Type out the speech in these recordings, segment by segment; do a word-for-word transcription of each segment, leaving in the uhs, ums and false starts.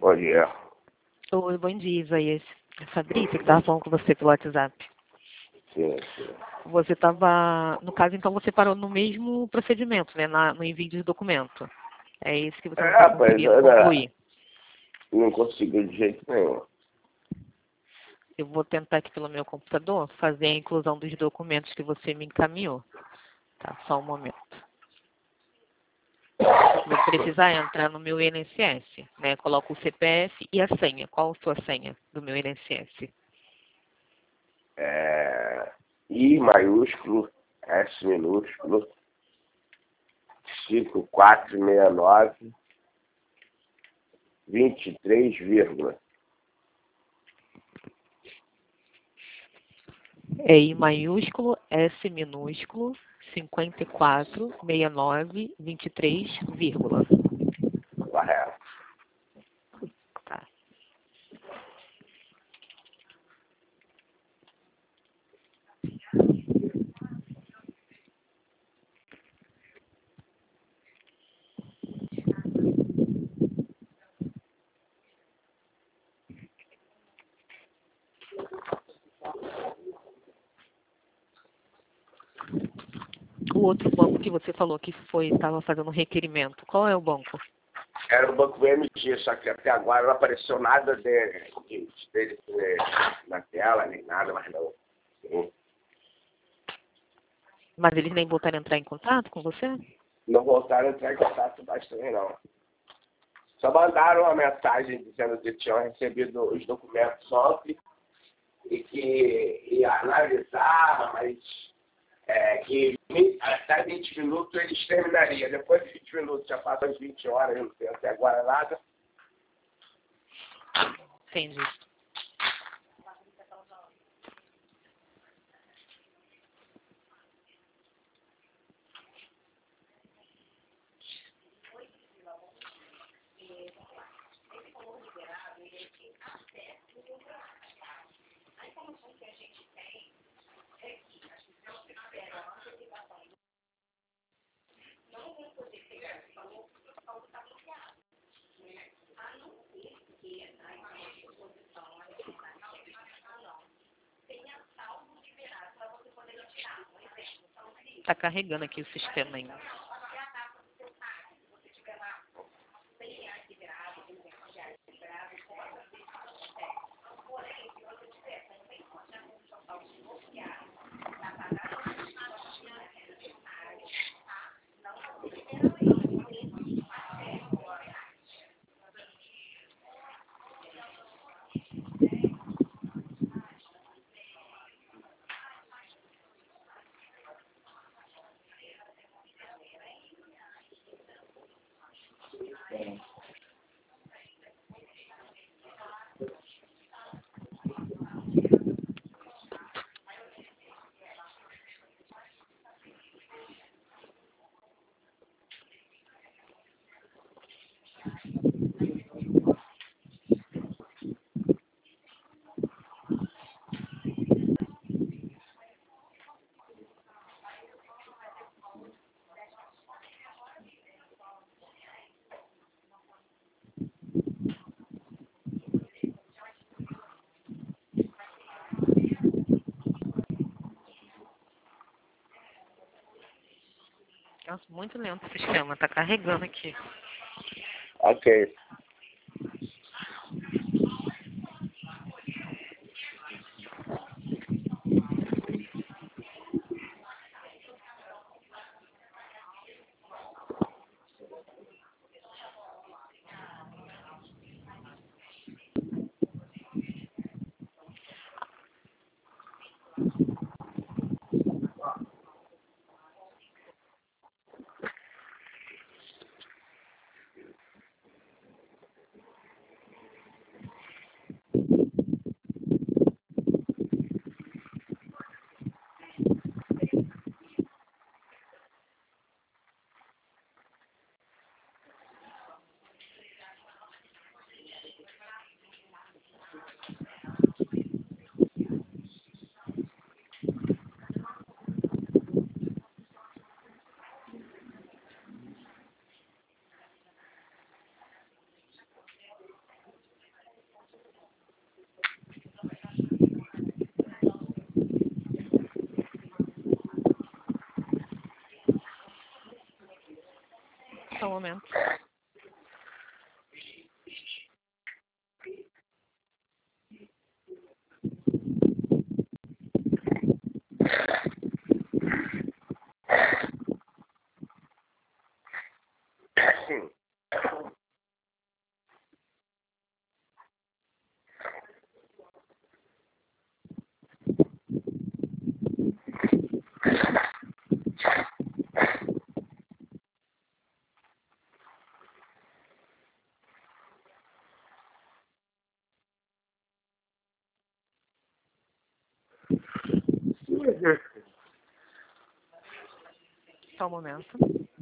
Bom dia. Oi, bom dia, Isaías. É Fabrícia que estava falando com você pelo WhatsApp. Sim, sim. Você estava, no caso, então você parou no mesmo procedimento, né, na, no envio de documento. É isso que você não É, está rapaz, conseguindo era- concluir. Não consegui de jeito nenhum. Eu vou tentar aqui pelo meu computador fazer a inclusão dos documentos que você me encaminhou. Tá, só um momento. Vou precisar entrar no meu I N S S, né? Coloco o C P F e a senha. Qual a sua senha do meu I N S S? É, I maiúsculo, S minúsculo, cinco quatro seis nove, vinte e três, vírgula. É I maiúsculo, S minúsculo, cinquenta e quatro, sessenta e nove, vinte e três, vírgula. Correto. Tá. O outro banco que você falou que foi, estava fazendo um requerimento, qual é o banco? Era o Banco M G, só que até agora não apareceu nada dele, dele eh, na tela, nem nada, mas não. Sim. Mas eles nem voltaram a entrar em contato com você? Não voltaram a entrar em contato mais também, não. Só mandaram uma mensagem dizendo que tinham recebido os documentos ontem e que ia analisar, mas é, que até vinte minutos eles terminariam. Depois de vinte minutos, já passam as vinte horas, eu não tenho até agora nada. Entendi. Está carregando aqui o sistema ainda. Nossa, muito lento o sistema, está carregando aqui. Ok. momento. Só um momento.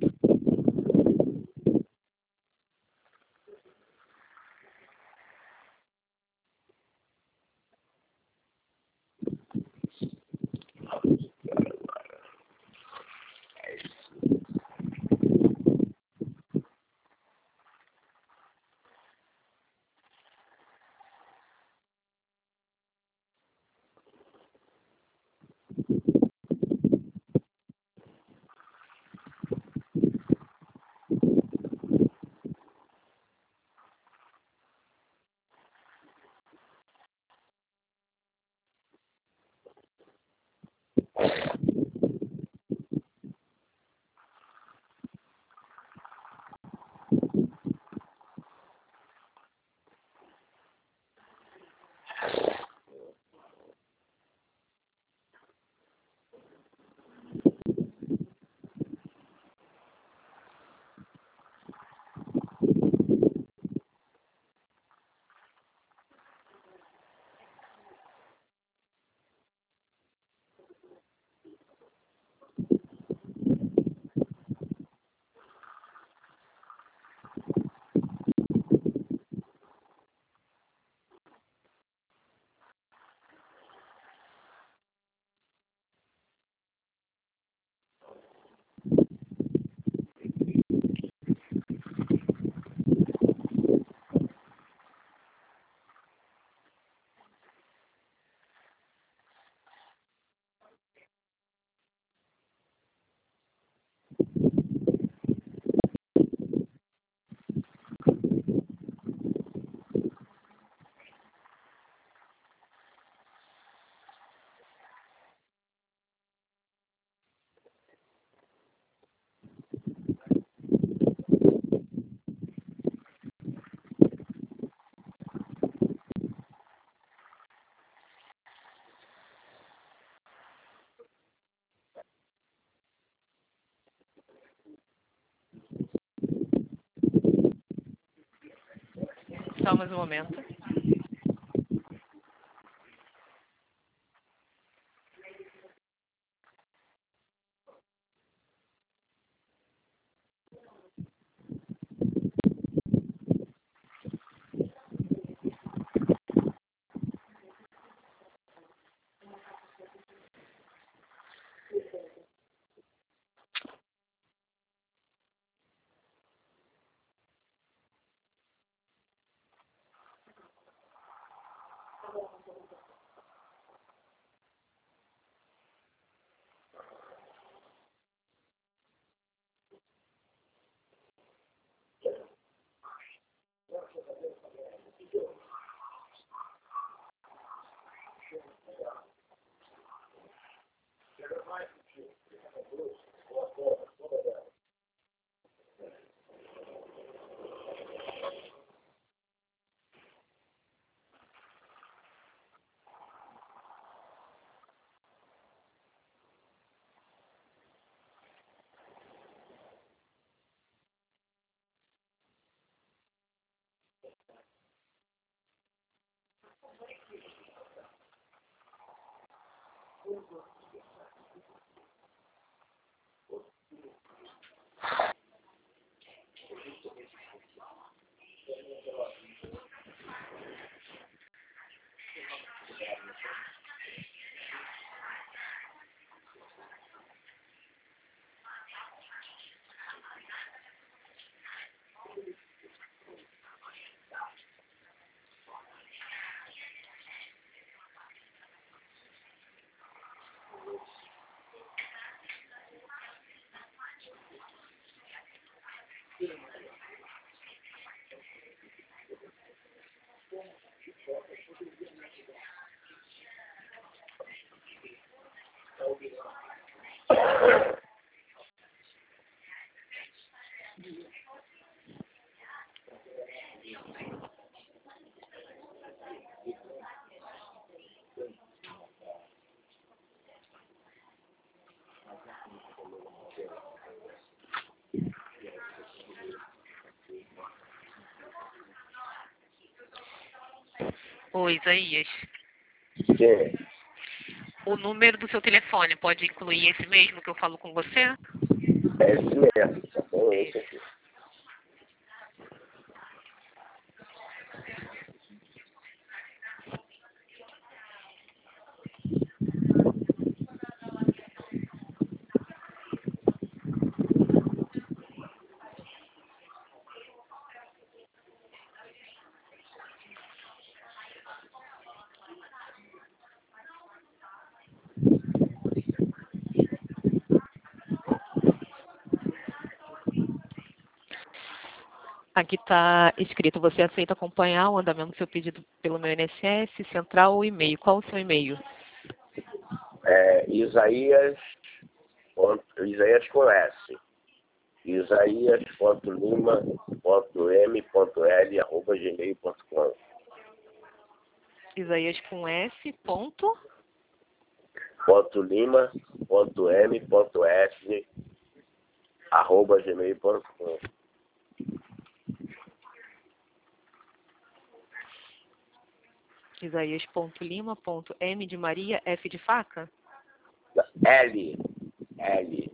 Só mais um momento. Oi, Isaías. Sim, O número do seu telefone pode incluir esse mesmo que eu falo com você? é esse mesmo. Só tem É esse esse. aqui. Aqui está escrito, você aceita acompanhar o andamento do seu pedido pelo meu I N S S, central ou e-mail. Qual o seu e-mail? É Isaías, ponto, Isaías com S. Isaías.lima.m.l arroba gmail ponto com. Isaías com S, ponto. Ponto lima, ponto m, ponto s, arroba gmail ponto com. Isaías.lima.m de Maria, F de faca? L, L,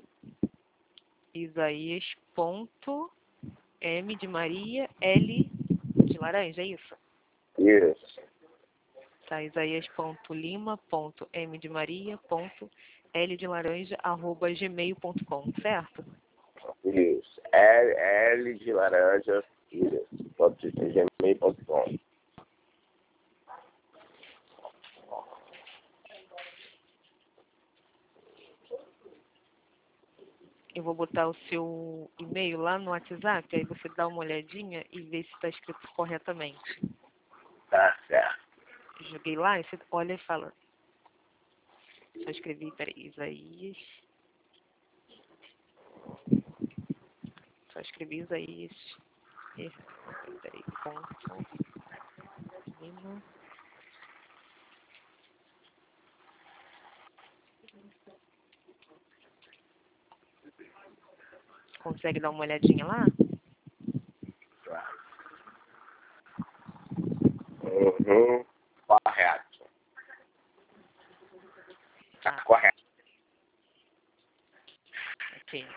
Isaías.m de Maria, L de laranja, é isso? isso, Tá, Isaías.lima.m de Maria, ponto, L de laranja, arroba gmail ponto com, certo? isso, L, L de laranja, isso, ponto gmail ponto com. Eu vou botar o seu e-mail lá no WhatsApp, aí você dá uma olhadinha e vê se está escrito corretamente. Tá certo. Joguei lá e você olha e fala. Só escrevi, peraí, Isaías. Só escrevi Isaías. E, peraí, ponto. Lima. Consegue dar uma olhadinha lá? Uhum, correto. Tá Tá, correto. ok.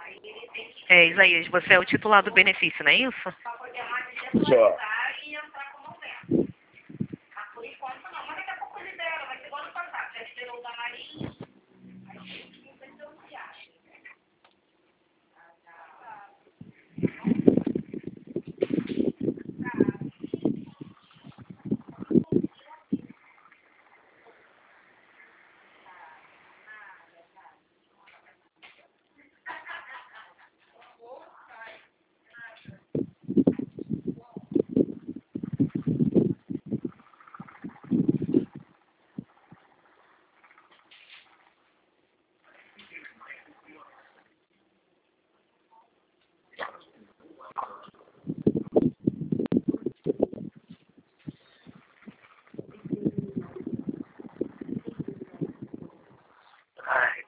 É, Isaías, você é o titular do benefício, não é isso? Só. Ai.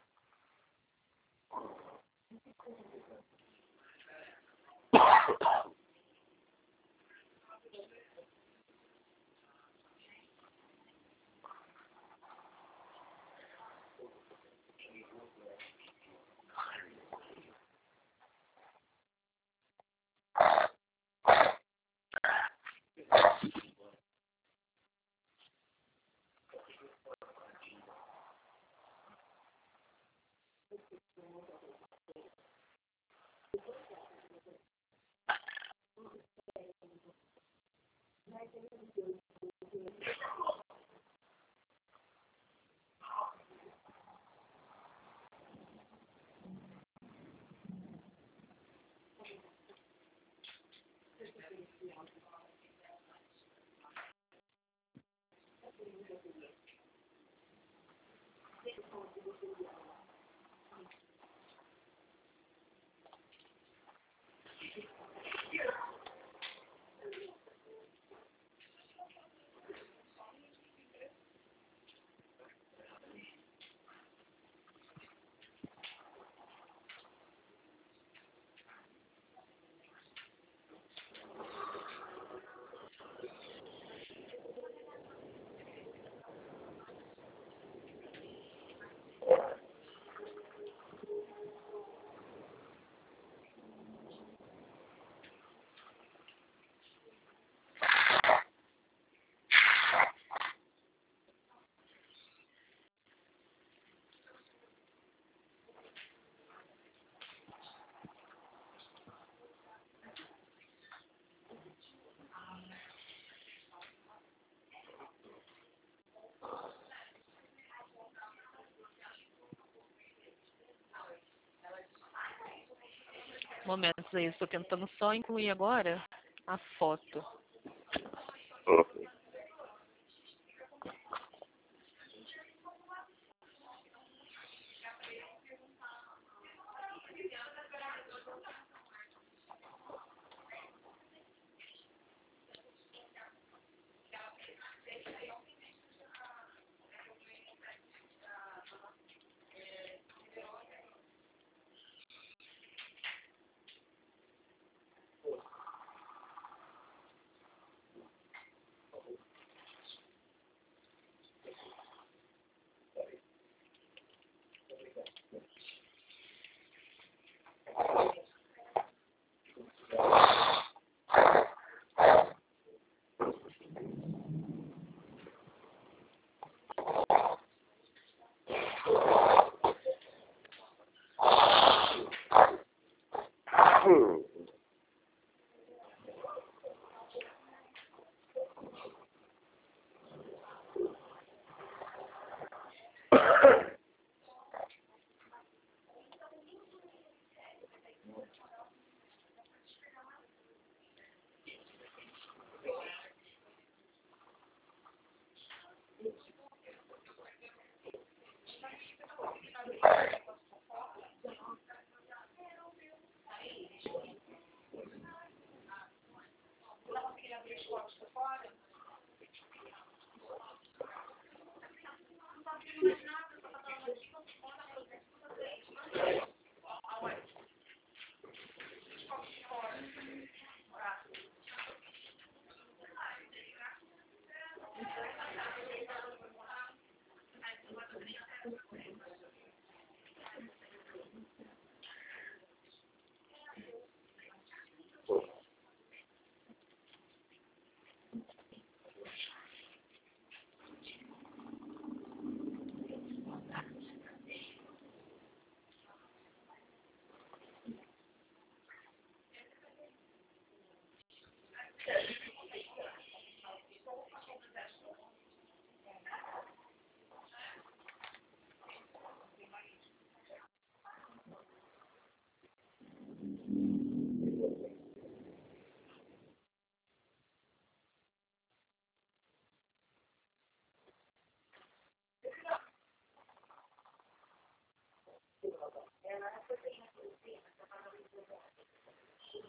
Momentos aí, estou tentando só incluir agora a foto.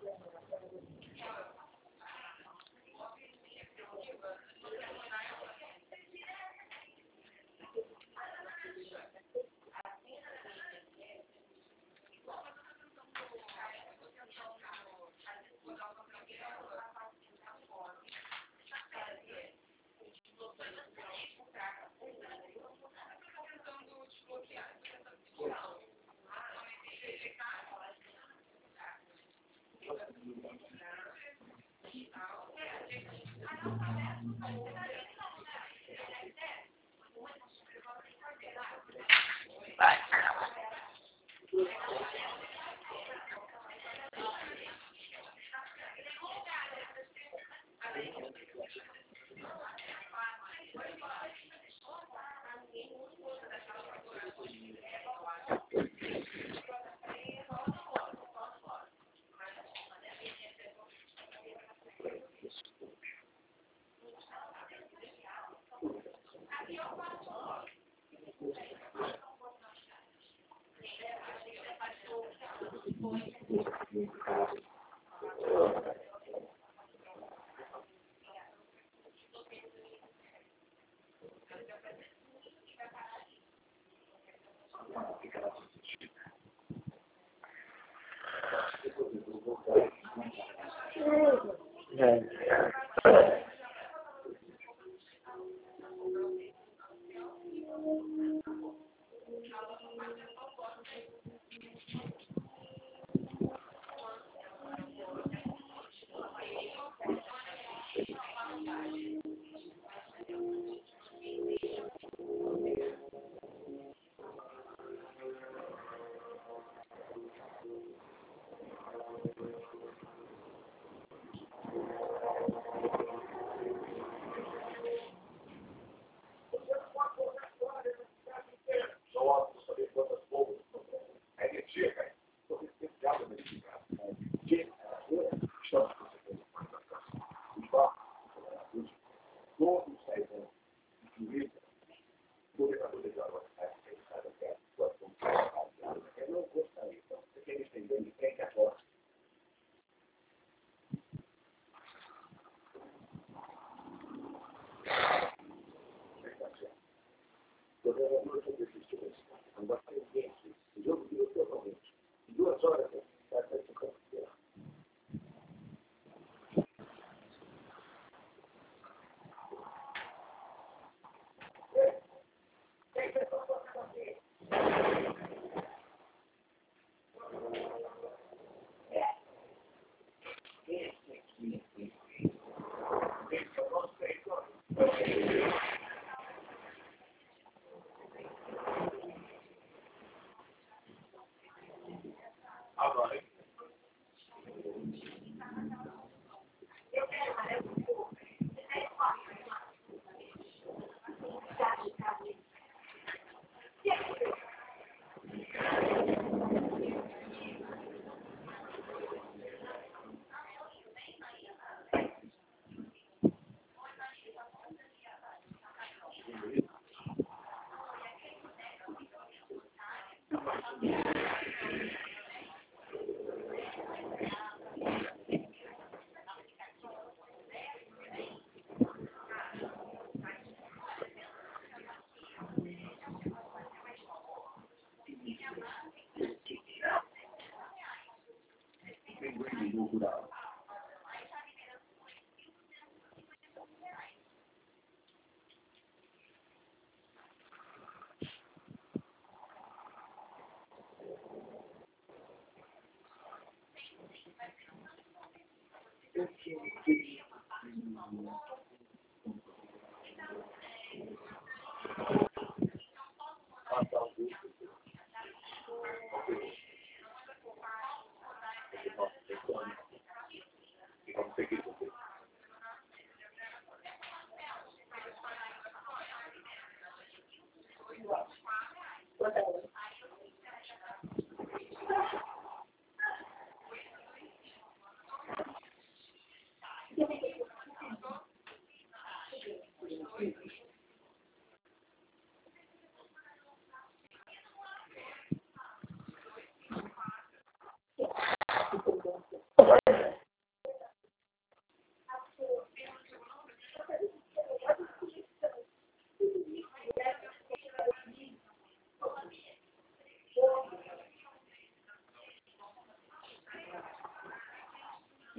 Thank you.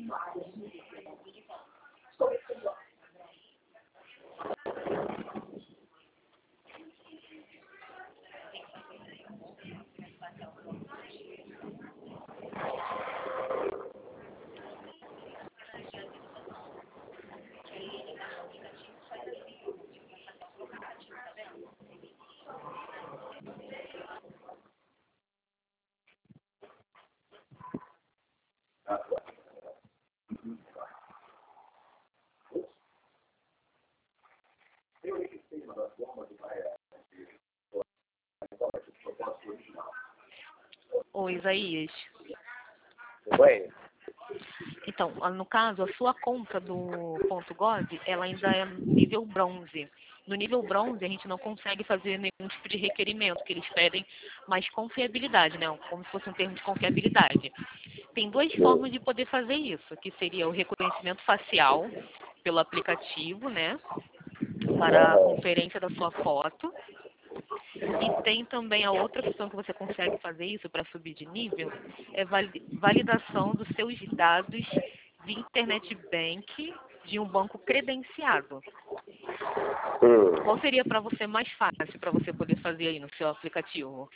Ô, Isaías. Oi. Então, no caso, a sua conta do ponto .gov, ela ainda é nível bronze. No nível bronze, a gente não consegue fazer nenhum tipo de requerimento, que eles pedem mais confiabilidade, né? Como se fosse um termo de confiabilidade. Tem duas formas de poder fazer isso, que seria o reconhecimento facial pelo aplicativo, né? Para a conferência da sua foto. E tem também a outra questão que você consegue fazer isso para subir de nível, é validação dos seus dados de internet bank de um banco credenciado. Hum. Qual seria para você mais fácil para você poder fazer aí no seu aplicativo?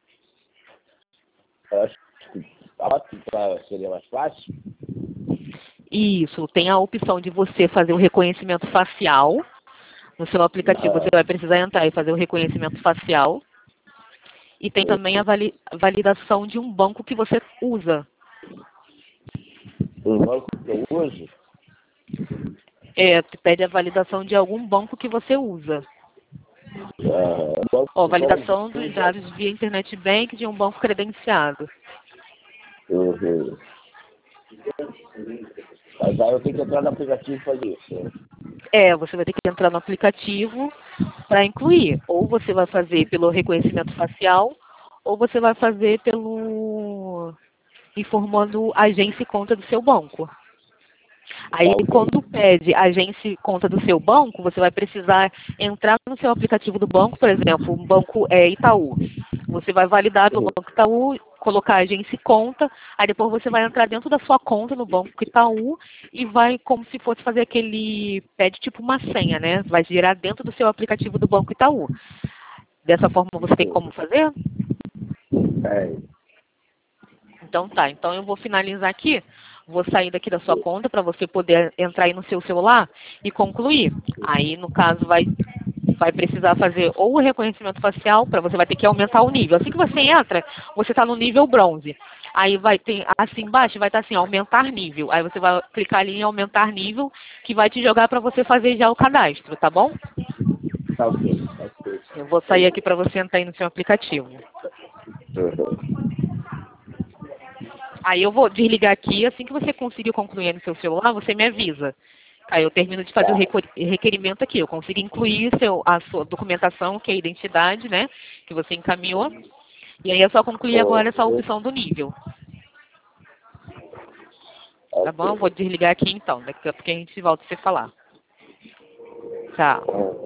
Acho que a outra seria mais fácil. Isso, tem a opção de você fazer o reconhecimento facial. No seu aplicativo você vai precisar entrar e fazer o reconhecimento facial. E tem também a vali validação de um banco que você usa. Um banco que eu uso? É, te pede a validação de algum banco que você usa. Uh, Ó, validação dos dados via internet bank de um banco credenciado. Uhum. Mas aí eu tenho que entrar no aplicativo para isso. É, você vai ter que entrar no aplicativo para incluir. Ou você vai fazer pelo reconhecimento facial, ou você vai fazer pelo informando agência e conta do seu banco. Aí, quando pede agência e conta do seu banco, você vai precisar entrar no seu aplicativo do banco, por exemplo, o banco é Itaú. Você vai validar pelo banco Itaú, colocar agência e conta, aí depois você vai entrar dentro da sua conta no banco Itaú e vai como se fosse fazer aquele, pede tipo uma senha, né? Vai girar dentro do seu aplicativo do banco Itaú. Dessa forma você tem como fazer? É. Então tá, então eu vou finalizar aqui. Vou sair daqui da sua conta para você poder entrar aí no seu celular e concluir. Aí, no caso, vai, vai precisar fazer ou o reconhecimento facial, para você vai ter que aumentar o nível. Assim que você entra, você está no nível bronze. Aí vai ter, assim embaixo, vai estar assim, aumentar nível. Aí você vai clicar ali em aumentar nível, que vai te jogar para você fazer já o cadastro, tá bom? Tá ok, tá ok. Eu vou sair aqui para você entrar aí no seu aplicativo. Uhum. Aí eu vou desligar aqui, assim que você conseguir concluir no seu celular, você me avisa. Aí eu termino de fazer o requerimento aqui, eu consigo incluir seu, a sua documentação, que é a identidade, né, que você encaminhou. E aí é só concluir agora essa opção do nível. Tá bom? Eu vou desligar aqui então, daqui a pouco a gente volta a se falar. Tchau.